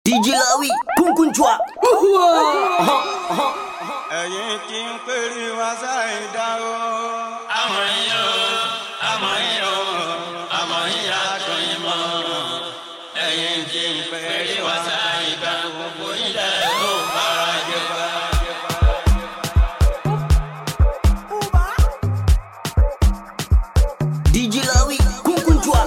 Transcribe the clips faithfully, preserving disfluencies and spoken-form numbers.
D J Lawi, Kunkunchwa. Ẹ̀yin kí n pèrè wá sáì dá o. Àmọ́ yín o, àmọ́ yín o, àmọ́ yín aṣọ yín mọ́. Ẹ̀yin kí n pèrè wá sáì dá o. Gbogbo yín lẹ̀ ló bára jẹ bá. D J Lawi, Kunkunchwa.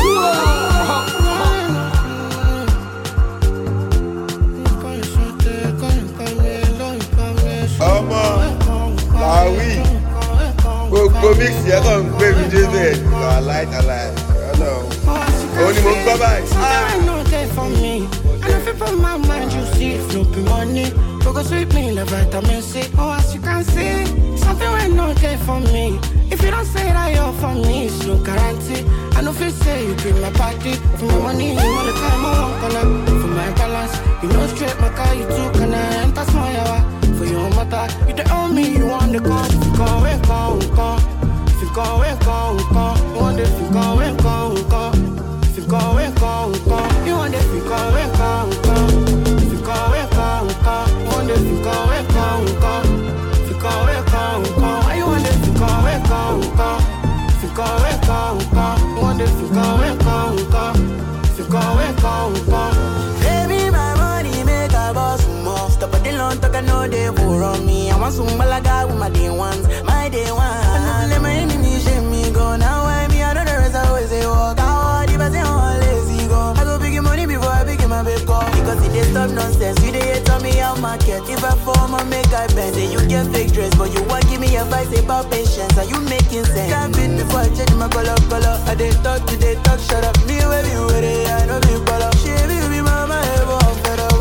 Ọmọ Lawi gbogbo mix yẹn kàn ń gbé mi dé bẹ́ẹ̀ lọ aláìtàláì ọ̀nà òun ni mo ń gbọ́ báyìí. And if you put my mind, you see, flipping money. Focus with me, the vitamin C. Oh, as you can see, something will not there for me. If you don't say that you're for me, it's no guarantee. I know if you say you bring my party, for my money, you want the time, I want color. For my balance, you know straight my car, you too, can I enter small hour? For your mother, you the only me, you want the call. If you go, we go, we go. If you go, we go, we go. You want the, if you go, we go, we go. If you go, we go, we go. You want the, if you go, we go, we go. If you go, we go, we go. You want the, if you go, we go, we go. If you go, we go, we go. Why you want the, if you go, we go, we go. If you go, we go, we go. You want the, if you go, we go, we go. If you go, we go, we go. Baby, my money make a boss more. Stop at the long talk, I know they pour on me. I want some malaga with my day ones, my day ones. I never let my enemies shame me go. Now I me, I know the rest I always say walk out. If I say I'm lazy go, I go big money before I big my big call. Because it is stop nonsense, you dey hate on me out market. If I form I make I bend. Say you get fake dress, but you want give me advice about patience. Are you making sense? Can't beat before I change my color, color. I dey talk to they talk, shut up. Me where you with it, I know me color. She be be mama ever I'm fed up.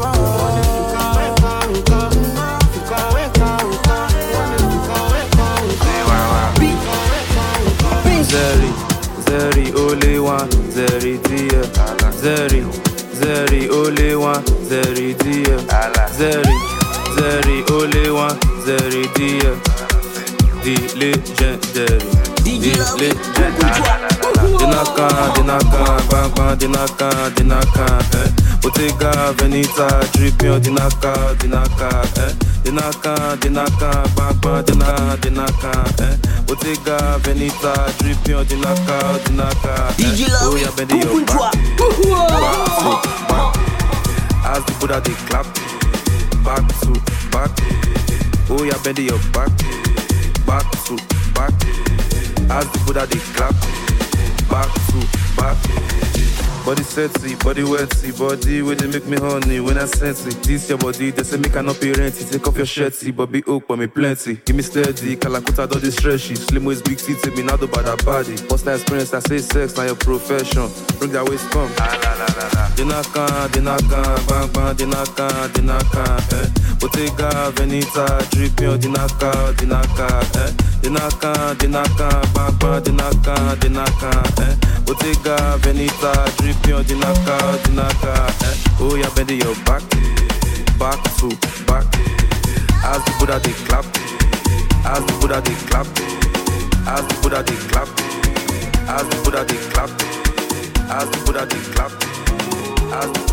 Zeri, Zeri, only one, Zeri, dear. Zeri, Zeri, only one, Zeri, dear. Zeri, Zeri, only one, Zeri, dear. The legendary, the legendary. Dinaka, Dinaka, bang bang, Dinaka, Dinaka, eh. Bottega Veneta, dripping, Dinaka, Dinaka, eh. Dinaka, Dinaka, bang bang, Dinaka, Dinaka, eh. Bottega Veneta, dripping, Dinaka, Dinaka, eh. Oh yeah, bend your back, back to back. As the Buddha they clap, back to back. Oh yeah, bend your back, back to back. As the Buddha they clap, back to back. Body sexy, body wetty, body where they make me honey when I sense it. This your body, they say me cannot be renty. Take off your shirty, but be oak, but me plenty. Give me steady, Kalakuta don't distress you. Slim waist, big seat, take me now do bad that body. First time experience, I say sex, now your profession. Bring that waist come. Dinaka, dinaka, bang bang, dinaka, dinaka, eh. Bottega Veneta, dripping, dinaka, dinaka, eh. Dinaka, dinaka, bang bang, dinaka, dinaka, eh. Bottega Veneta, dripping, dinaka, dinaka, eh. Oh yeah, bend your back, back to back. As the Buddha they clap, as the Buddha they clap, as the Buddha they clap, as the Buddha they clap, as the Buddha they clap, as the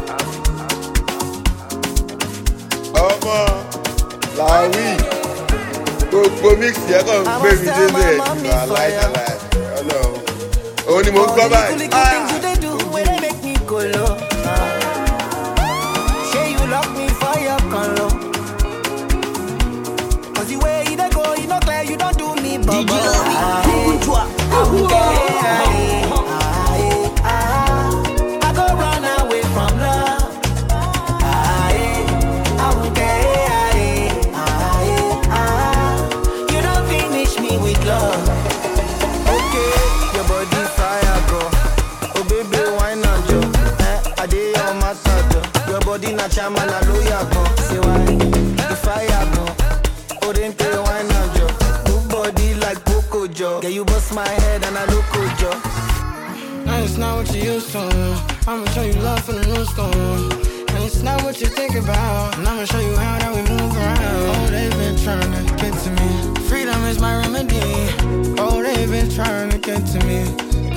Ọmọ Lawi gbogbo mix yẹn kàn ń gbé mi dé bẹ́ẹ̀ lọ aláìtàláì ọ̀nà òun ni mo ń gbọ́ báyìí. Say you lock me for your color. Cause the way you go, you know clear, you don't do me bubble. D J Lawi, Kunkunchwa. I go run away from love. I won't care. You don't finish me with love. Okay, your body fire, bro. Oh baby, why not, Joe? Eh, I did on my side. Your body not chairman, I know ya go. Say why? The fire, bro. Oh, then pay why not, Joe? Good body like Coco Joe. Yeah, you bust my head and I look good, Joe. And it's not what you used to. I'ma show you love from the new school. And it's not what you think about. And I'ma show you how that we move around. Oh, they've been trying to get to me. Freedom is my remedy. Oh, they've been trying to get to me.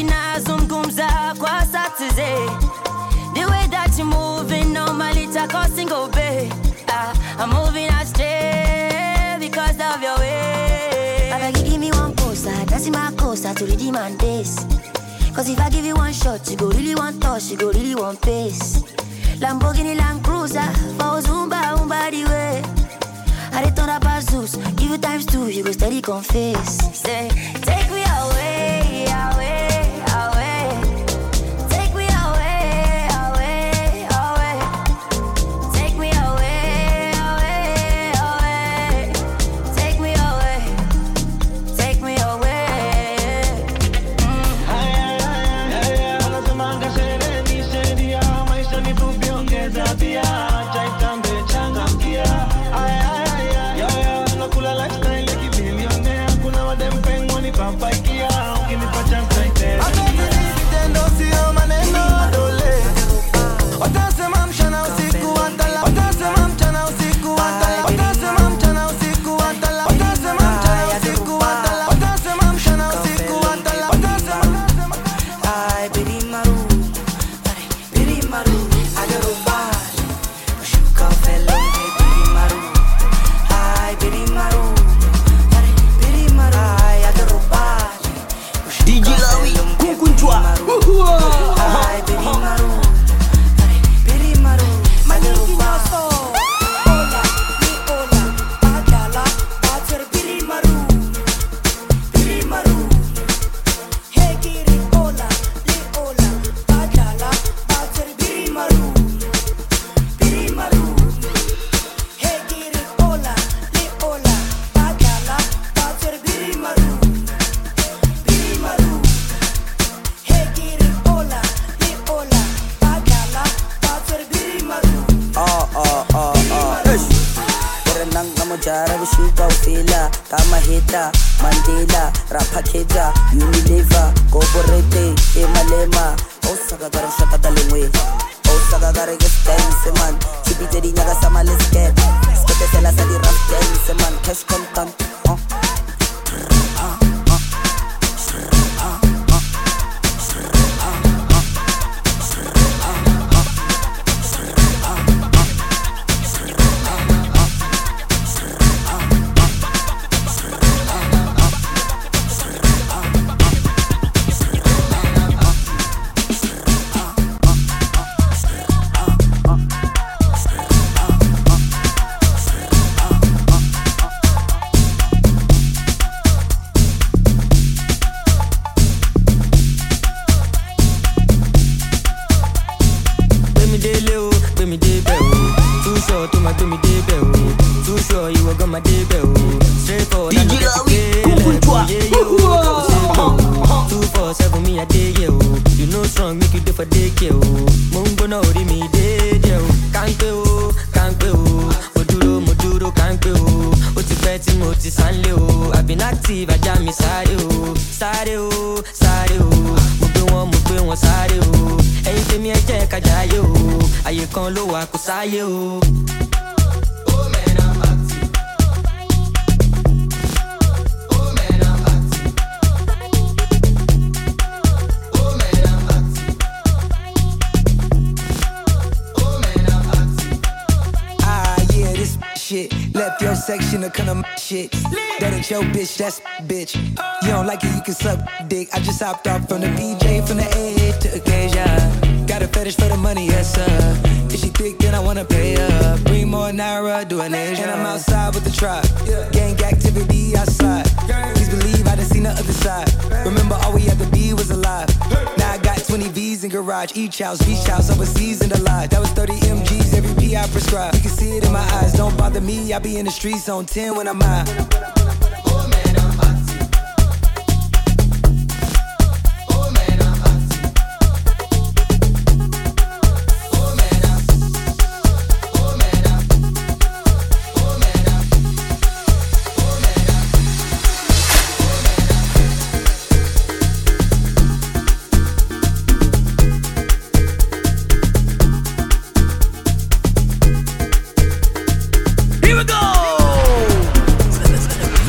kina zungumza kwa satize. The way that you moving normally takosi ngobe. Ah, I'm moving astray because of your way. I beg you give me one poster, that's in my coaster to redeem and this. Cause if I give you one shot, you go really want touch, you go really want pace. Lamborghini Land Cruiser, for Zumba, Umba the way. I return up as Zeus, give you times two, you go steady confess. Say, take me away, away, away. Take me away, away, away. Take me away, away, away. Take me away, take me away. Mm. Ay, ay, ay, ay, ay, ay. Alla som engagerar ni ser dia, mas jag ni får björka dia. Jag tambe changam dia. Ay, ay, ay, ay, ay. No kula lifestyle like a billionaire. Kuna wa dem peng money pampa kia. Ukini pa chance right there. I don't believe it, then don't see how man ain't no dole. Watase mam chana usiku watala. Watase mam chana usiku watala. Watase mam chana usiku watala. Watase mam chana usiku watala. Watase mam chana usiku watala. Watase mam. Ay, baby maru, baby maru. I got a bad, shuka fellow, baby maru. Ay, baby maru, baby maru. Ay, I got a bad. D J Lawi, Kunkunchwa. Ay, baby maru. Kamahita, Mandela, Rapakeda, Unilever, Goborete, Emalema, Osaka Garashaka Dalingwe, Osaka Garagas dance man, Chibiteri Nagasama let's get, Sketela Sadi Raf dance man, cash content, huh? Section of kind of shit. That ain't your bitch, that's bitch. You don't like it, you can suck dick. I just hopped off from the B J, from the A to occasion. Got a fetish for the money, yes sir. If she thick, then I wanna pay her. Bring more Naira, do an Asian. And I'm outside with the tribe. Gang activity outside. Please believe I done seen the other side. Remember all we had to be was alive. Now I got twenty V's in garage. Each house, beach house, overseas in the lot. That was thirty M Gs, every P I prescribe. You can see it in my eyes, don't bother me. I be in the streets on ten when I'm out. Here we go!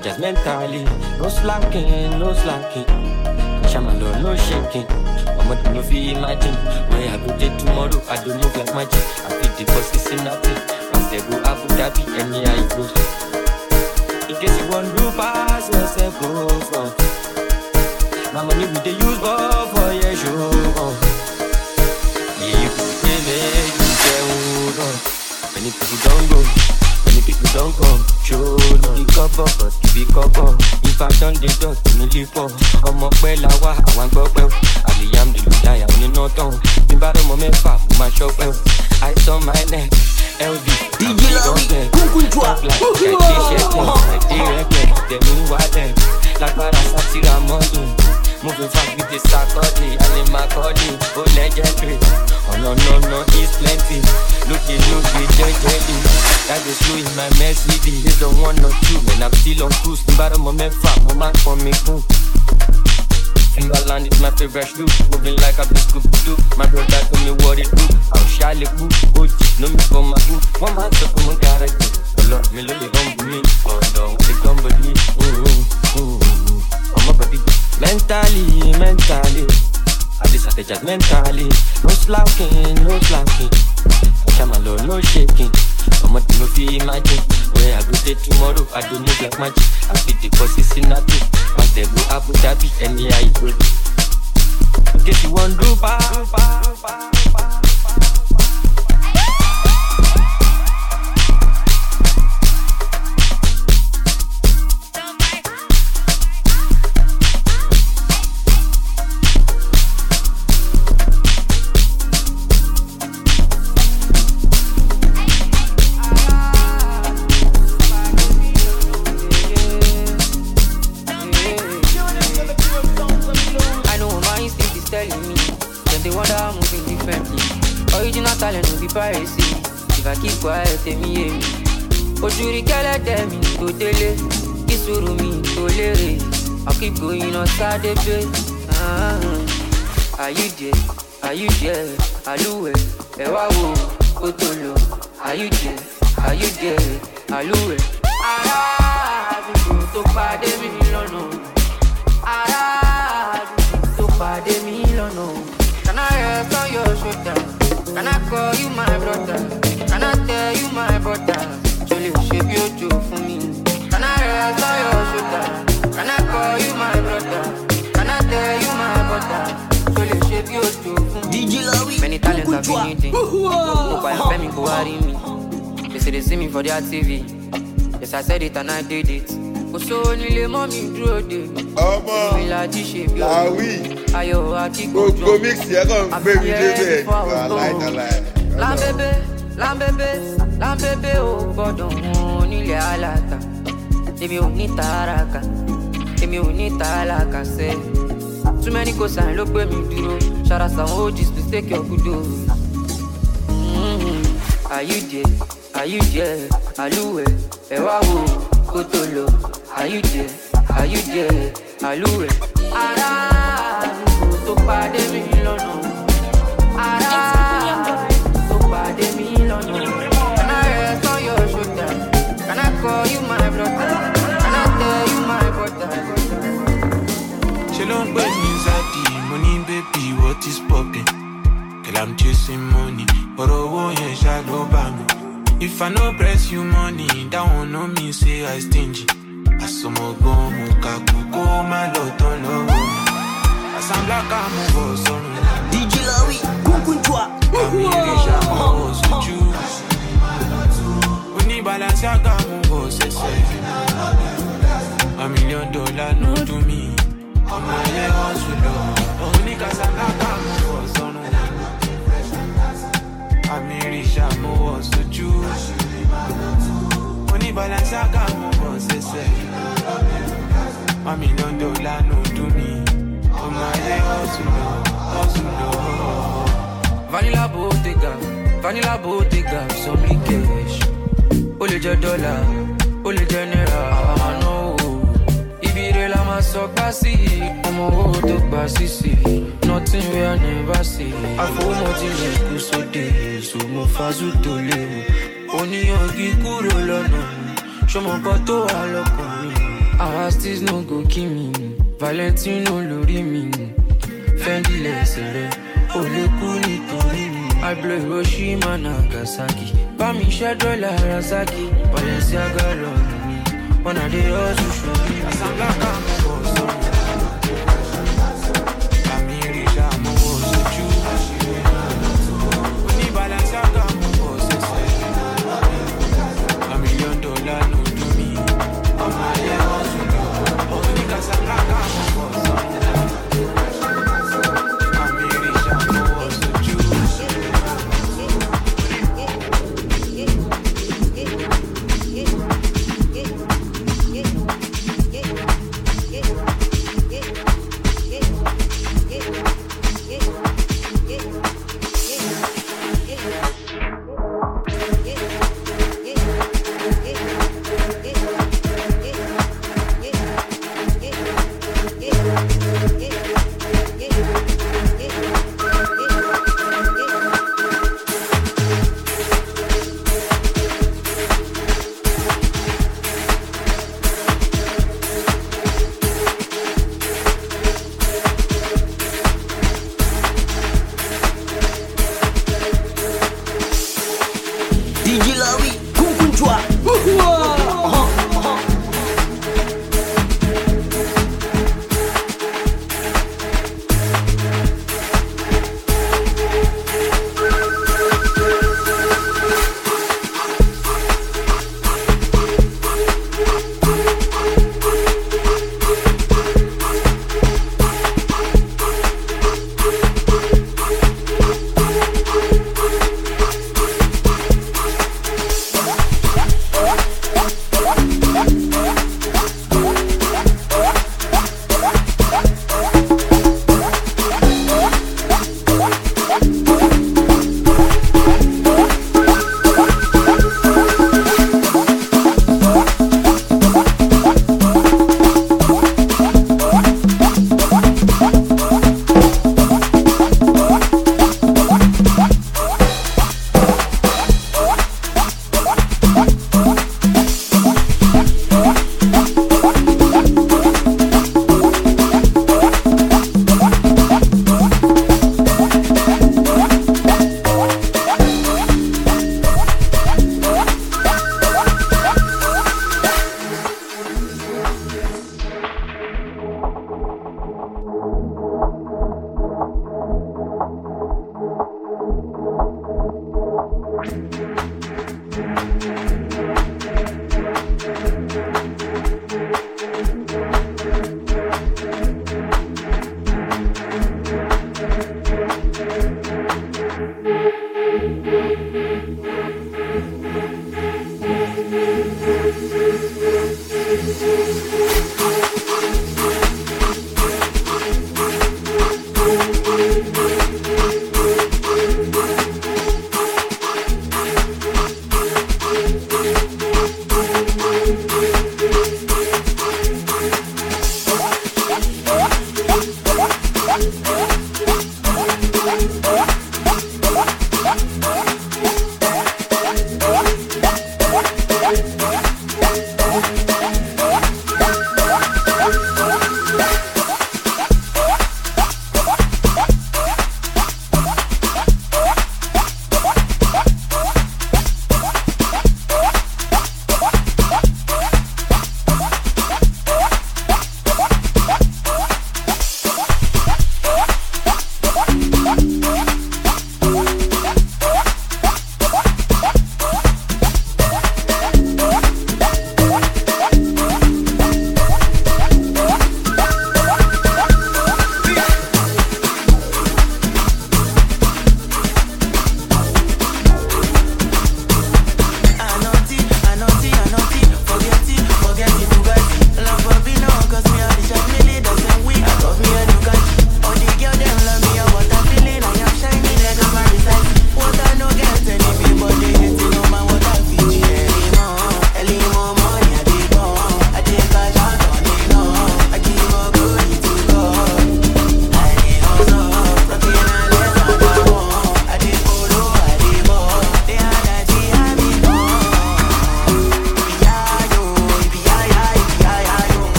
just mentally. No slacking, no slacking. Shamalo, no shaking. I'm not no feel imagine. Where I go there tomorrow, I don't move like magic. I feel the boss is in nothing. Once they go Abu Dhabi, and yeah, it goes. In case you want to pass, yourself go front. My money we dey use go for your show. Yeah, you pay me, you get hold on. Many people don't go, many people don't come. Show no the cover, but keep it cover. If I done the dot, me live for. I'm up well, I want, I want go well. I am the Lutaya, I'm in no town. Me bottom of me fat, my shop well. I saw my neck, L V. D J Lawi, Kunkuntua. I t-shirt, I direct, they mean what them. Like what I said, see I'm on. Moving fast with the Saturday, and in my body, oh legendary. Oh no, no, no, it's plenty. Looking, looking, jelly. That is slow in my Mercedes. It's the one or two, man, I'm still on cruise. The bottom of my fat, my man for me, too. Timberland is my favorite shoe. Moving like a big Scooby-Doo. My brother told me what it do. I'm Charlie Boo, O G, know me for my boo. One man so come on, gotta do. Lord, me love you, humble me. Oh no, they come believe. I'm a body. Mentally, mentally, I decided just mentally. No slacking, no slacking. Shamalo, no shaking. I'm not no feel imagine. Where I go there tomorrow, I don't move like magic. I beat the bosses in nothing. Once they go Abu Dhabi, and yeah, I go. In case you want to buy. Piracy. If I keep quiet, tell me yeah. Ojuri kele tell me to dele. Kisuru mi to lere. I keep going outside the bed. Ah, are you there? Are you there? Aluwe, ewa wo, otolo. Are you there? Are you there? Aluwe. Ara, bibo to pade mi lono. Ara, bibo to pade mi lono. Can I rest on your shoulder? Can I call you my brother? Can I tell you my brother? Jolly shape your joke for me. Can I rest on your shoulder? Can I call you my brother? Can I tell you my brother? Jolly shape your joke for me. D J Lawi, many talents have been eating. Hope I am family go worry me. They say they see me for their T V. Yes, I said it and I did it. So only mommy drew it. Oh man, ah oui. Go, go mix here, go baby David. I like, I like. Lambebe, lambebe, lambebe, oh God, oh nile alata. Emi o ni taraka, emi o ni talaka se. Too many cause I look where me duro. Shout out some O Gs, please take your kudo. Mm-hmm. Are you there? Are you there? Aluwe, ewa wo, kotolo. Are you there? Are you there? Aluwe. Ara, to pade mi lono. Ara, to pade mi lono. Can I rest on your shoulder? Can I call you my brother? Can I tell you my brother? She don't put me inside the money, baby. What is popping? Girl, I'm chasing money, but I won't hear shadow by me. If I no press you money, that won't know me say I stingy. Asomo go mukaku go my lot on low. Asambla kamu go sorry. D J Lawi, Kunkuntua. Amirisha go suju. Uni balance ya kamu go sese. A million dollar no to me. Ama ye hustle. Uni kasanga kamu go sonu. Amirisha go suju. Uni balance ya kamu go sese. A million dollar no to me. Oh my hustle, hustle. Vanilla Bottega, Vanilla Bottega, so me cash. Ole je dollar, ole je naira, I know. Ibire la ma so kasi, omo wo to gba sisi. Nothing we I never see. I feel nothing like you so day, so mo fazu to live. Oni ogi kuro lono, shomo ko to wa loko mi. Pasties no go kill me. Valentino lórí mi. Fendi lẹ́sẹ̀rẹ̀, ó lè kú nítorí mi. I blow Hiroshima, Nagasaki. Bá mi ṣẹ́ dọ́là Rasaki. Balenciaga lọ́rùn mi. Ọ̀nà dé ọ̀sùn ṣòrí. Àsànlákà mọ̀ bọ̀ sọ́run. Àmì ìrìṣà mọ̀ wọ̀ sójú. Oní Balenciaga mọ̀ bọ̀ sẹ́sẹ̀. A million dollar no do me. Ọmọ ayé ọ̀sùn lọ. Oní Casablanca mọ̀ bọ̀ sọ́run.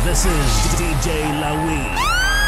This is D J Lawi.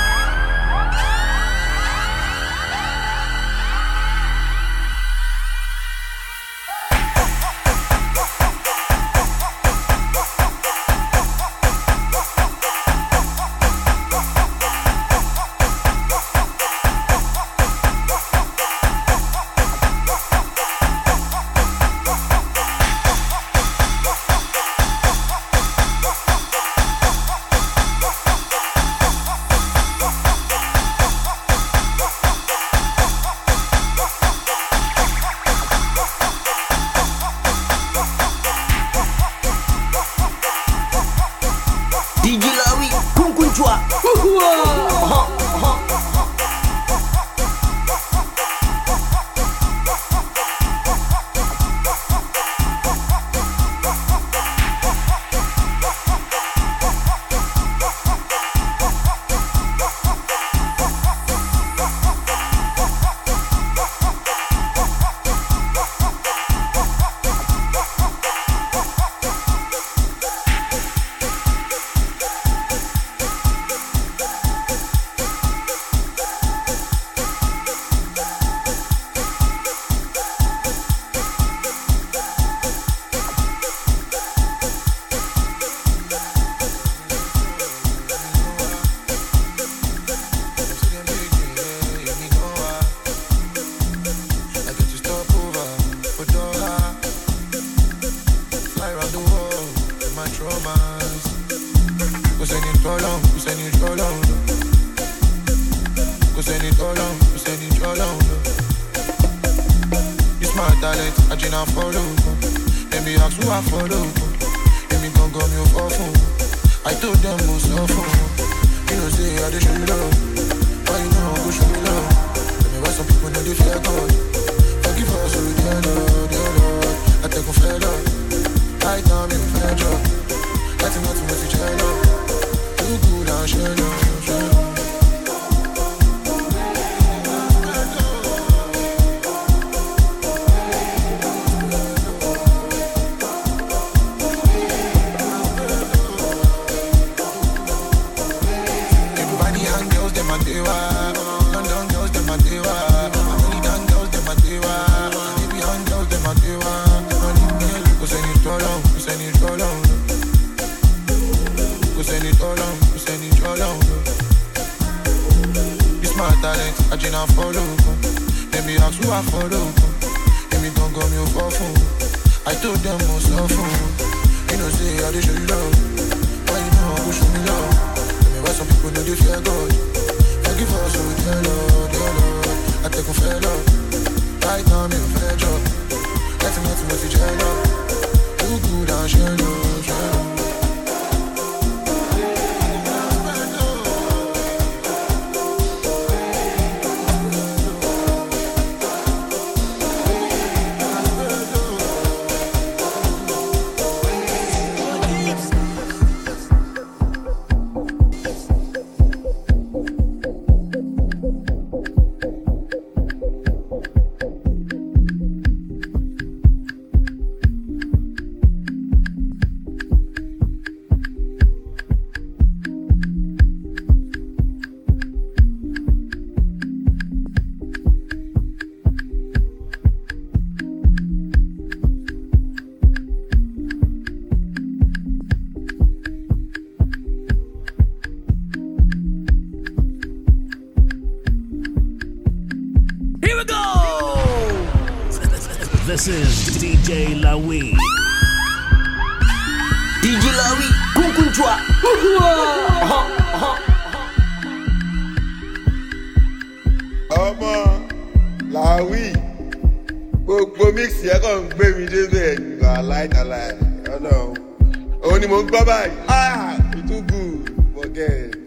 This is D J Lawi. D J Lawi, Kunkunchwa. Ọmọ Lawi, gbogbo mix yẹ kàn ń gbé mi débẹ̀ nígbà láìkàlà ẹ̀ ọ̀nà òun ni mò ń gbọ́ báyìí. Ah, it too good, forget.